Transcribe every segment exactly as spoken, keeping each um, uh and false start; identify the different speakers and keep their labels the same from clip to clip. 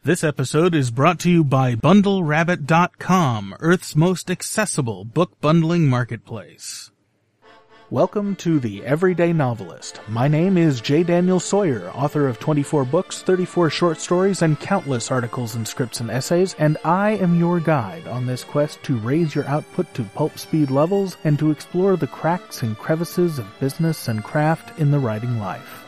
Speaker 1: This episode is brought to you by Bundle Rabbit dot com, Earth's most accessible book bundling marketplace. Welcome to The Everyday Novelist. My name is J. Daniel Sawyer, author of twenty-four books, thirty-four short stories, and countless articles and scripts and essays, and I am your guide on this quest to raise your output to pulp speed levels and to explore the cracks and crevices of business and craft in the writing life.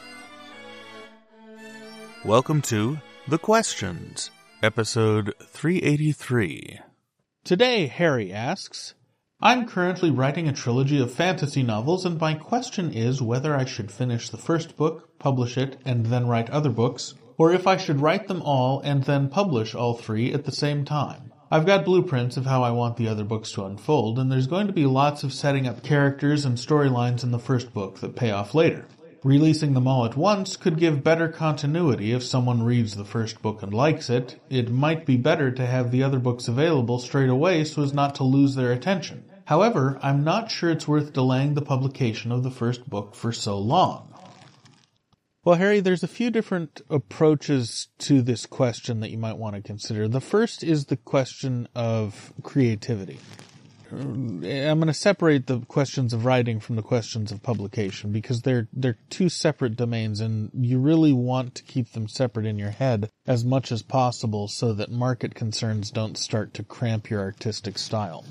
Speaker 1: Welcome to The Questions, episode three eighty-three. Today, Harry asks, I'm currently writing a trilogy of fantasy novels, and my question is whether I should finish the first book, publish it, and then write other books, or if I should write them all and then publish all three at the same time. I've got blueprints of how I want the other books to unfold, and there's going to be lots of setting up characters and storylines in the first book that pay off later. Releasing them all at once could give better continuity if someone reads the first book and likes it. It might be better to have the other books available straight away so as not to lose their attention. However, I'm not sure it's worth delaying the publication of the first book for so long. Well, Harry, there's a few different approaches to this question that you might want to consider. The first is the question of creativity. I'm going to separate the questions of writing from the questions of publication because they're they're two separate domains, and you really want to keep them separate in your head as much as possible so that market concerns don't start to cramp your artistic style.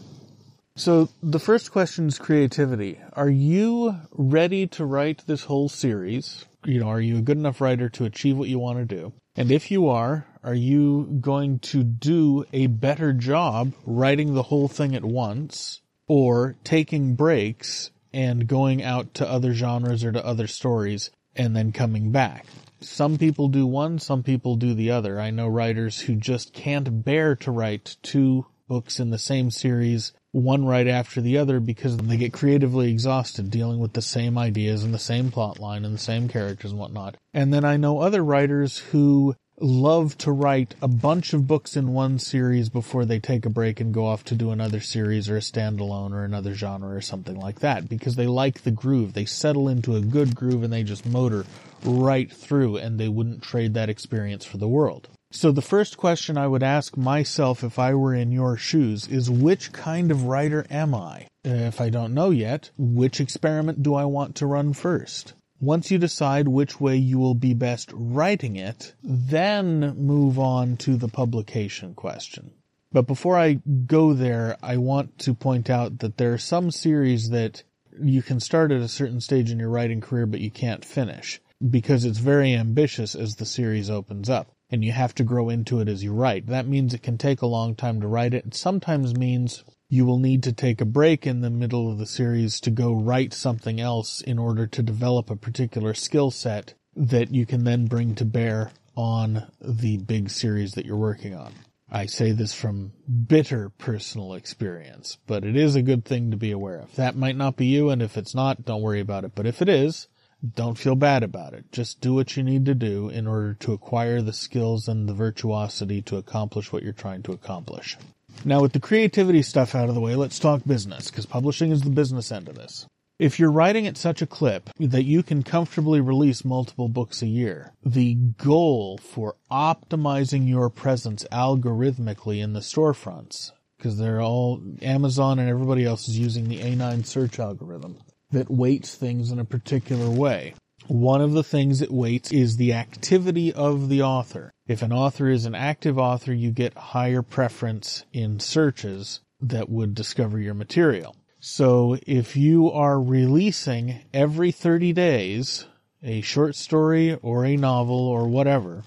Speaker 1: So the first question is creativity. Are you ready to write this whole series? You know, are you a good enough writer to achieve what you want to do? And if you are, are you going to do a better job writing the whole thing at once or taking breaks and going out to other genres or to other stories and then coming back? Some people do one, some people do the other. I know writers who just can't bear to write two books in the same series, one right after the other, because they get creatively exhausted dealing with the same ideas and the same plot line and the same characters and whatnot. And then I know other writers who love to write a bunch of books in one series before they take a break and go off to do another series or a standalone or another genre or something like that, because they like the groove. They settle into a good groove and they just motor right through, and they wouldn't trade that experience for the world. So the first question I would ask myself if I were in your shoes is, which kind of writer am I? If I don't know yet, which experiment do I want to run first? Once you decide which way you will be best writing it, then move on to the publication question. But before I go there, I want to point out that there are some series that you can start at a certain stage in your writing career, but you can't finish, because it's very ambitious as the series opens up, and you have to grow into it as you write. That means it can take a long time to write it. It sometimes means you will need to take a break in the middle of the series to go write something else in order to develop a particular skill set that you can then bring to bear on the big series that you're working on. I say this from bitter personal experience, but it is a good thing to be aware of. That might not be you, and if it's not, don't worry about it. But if it is, don't feel bad about it. Just do what you need to do in order to acquire the skills and the virtuosity to accomplish what you're trying to accomplish. Now, with the creativity stuff out of the way, let's talk business, because publishing is the business end of this. If you're writing at such a clip that you can comfortably release multiple books a year, the goal for optimizing your presence algorithmically in the storefronts, because they're all, Amazon and everybody else is using the A nine search algorithm that weights things in a particular way. One of the things it weights is the activity of the author. If an author is an active author, you get higher preference in searches that would discover your material. So if you are releasing every thirty days a short story or a novel or whatever,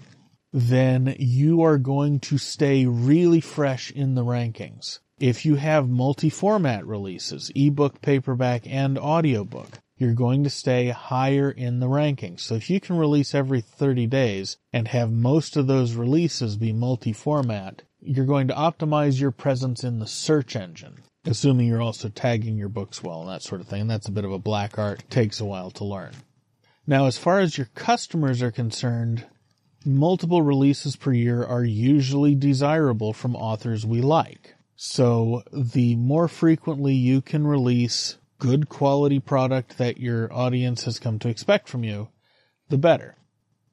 Speaker 1: then you are going to stay really fresh in the rankings. If you have multi-format releases, ebook, paperback, and audiobook, you're going to stay higher in the rankings. So if you can release every thirty days and have most of those releases be multi-format, you're going to optimize your presence in the search engine, assuming you're also tagging your books well and that sort of thing. And that's a bit of a black art. It takes a while to learn. Now, as far as your customers are concerned, multiple releases per year are usually desirable from authors we like. So the more frequently you can release good quality product that your audience has come to expect from you, the better.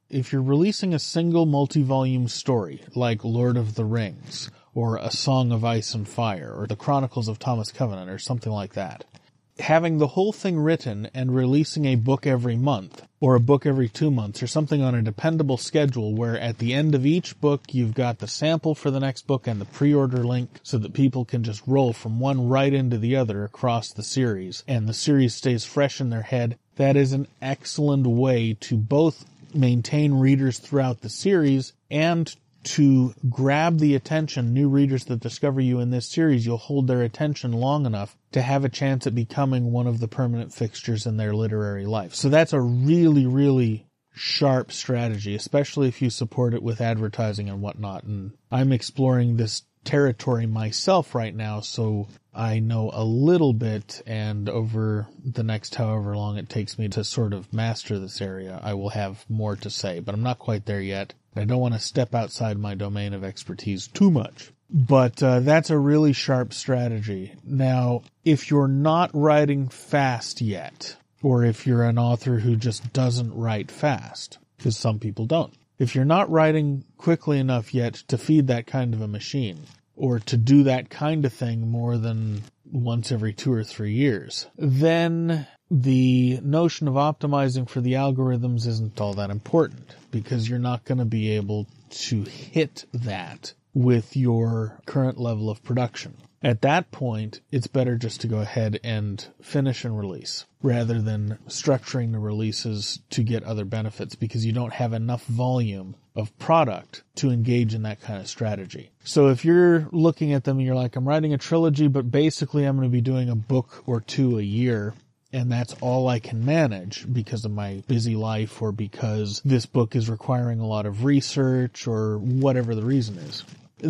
Speaker 1: if you're releasing a single multi-volume story, like Lord of the Rings, or A Song of Ice and Fire, or The Chronicles of Thomas Covenant, or something like that, having the whole thing written and releasing a book every month, or a book every two months, or something on a dependable schedule where at the end of each book you've got the sample for the next book and the pre-order link so that people can just roll from one right into the other across the series, and the series stays fresh in their head. That is an excellent way to both maintain readers throughout the series and to grab the attention. New readers that discover you in this series, you'll hold their attention long enough to have a chance at becoming one of the permanent fixtures in their literary life. So that's a really, really sharp strategy, especially if you support it with advertising and whatnot. And I'm exploring this territory myself right now, so I know a little bit, and over the next however long it takes me to sort of master this area, I will have more to say, but I'm not quite there yet. I don't want to step outside my domain of expertise too much. But uh, that's a really sharp strategy. Now, if you're not writing fast yet, or if you're an author who just doesn't write fast, because some people don't, if you're not writing quickly enough yet to feed that kind of a machine, or to do that kind of thing more than once every two or three years, then the notion of optimizing for the algorithms isn't all that important, because you're not going to be able to hit that with your current level of production. At that point, it's better just to go ahead and finish and release, rather than structuring the releases to get other benefits, because you don't have enough volume of product to engage in that kind of strategy. So if you're looking at them and you're like, I'm writing a trilogy, but basically I'm going to be doing a book or two a year, and that's all I can manage because of my busy life, or because this book is requiring a lot of research, or whatever the reason is,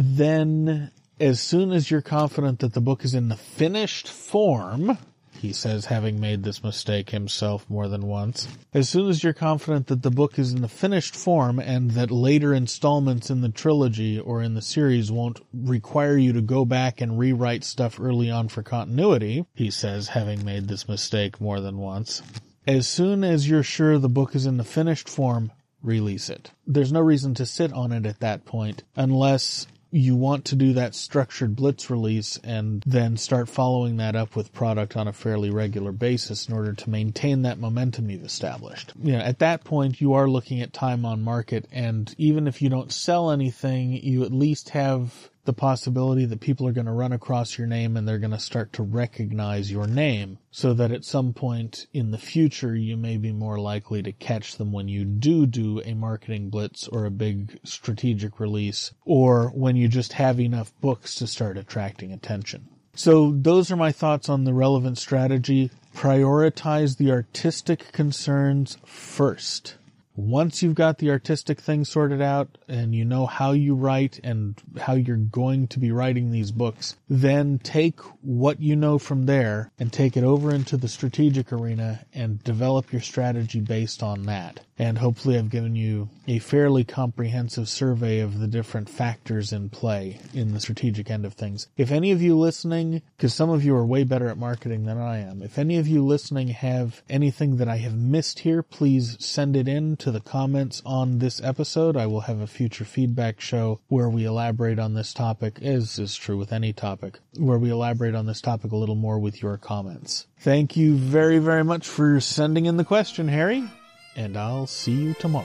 Speaker 1: then as soon as you're confident that the book is in the finished form, he says, having made this mistake himself more than once, as soon as you're confident that the book is in the finished form and that later installments in the trilogy or in the series won't require you to go back and rewrite stuff early on for continuity, he says, having made this mistake more than once, as soon as you're sure the book is in the finished form, release it. There's no reason to sit on it at that point, unless you want to do that structured blitz release and then start following that up with product on a fairly regular basis in order to maintain that momentum you've established. You know, at that point, you are looking at time on market, and even if you don't sell anything, you at least have the possibility that people are going to run across your name and they're going to start to recognize your name, so that at some point in the future you may be more likely to catch them when you do do a marketing blitz or a big strategic release, or when you just have enough books to start attracting attention. So those are my thoughts on the relevant strategy. Prioritize the artistic concerns first. Once you've got the artistic thing sorted out and you know how you write and how you're going to be writing these books, then take what you know from there and take it over into the strategic arena and develop your strategy based on that. And hopefully I've given you a fairly comprehensive survey of the different factors in play in the strategic end of things. If any of you listening, because some of you are way better at marketing than I am, if any of you listening have anything that I have missed here, please send it in to the comments on this episode. I will have a future feedback show where we elaborate on this topic, as is true with any topic, where we elaborate on this topic a little more with your comments. Thank you very, very much for sending in the question, Harry. And I'll see you tomorrow.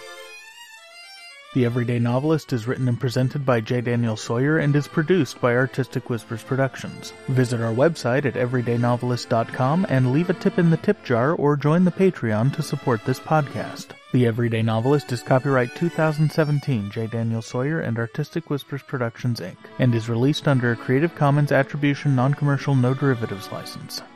Speaker 1: The Everyday Novelist is written and presented by J. Daniel Sawyer and is produced by Artistic Whispers Productions. Visit our website at everyday novelist dot com and leave a tip in the tip jar or join the Patreon to support this podcast. The Everyday Novelist is copyright two thousand seventeen J. Daniel Sawyer and Artistic Whispers Productions, Incorporated, and is released under a Creative Commons Attribution Non-Commercial No Derivatives license.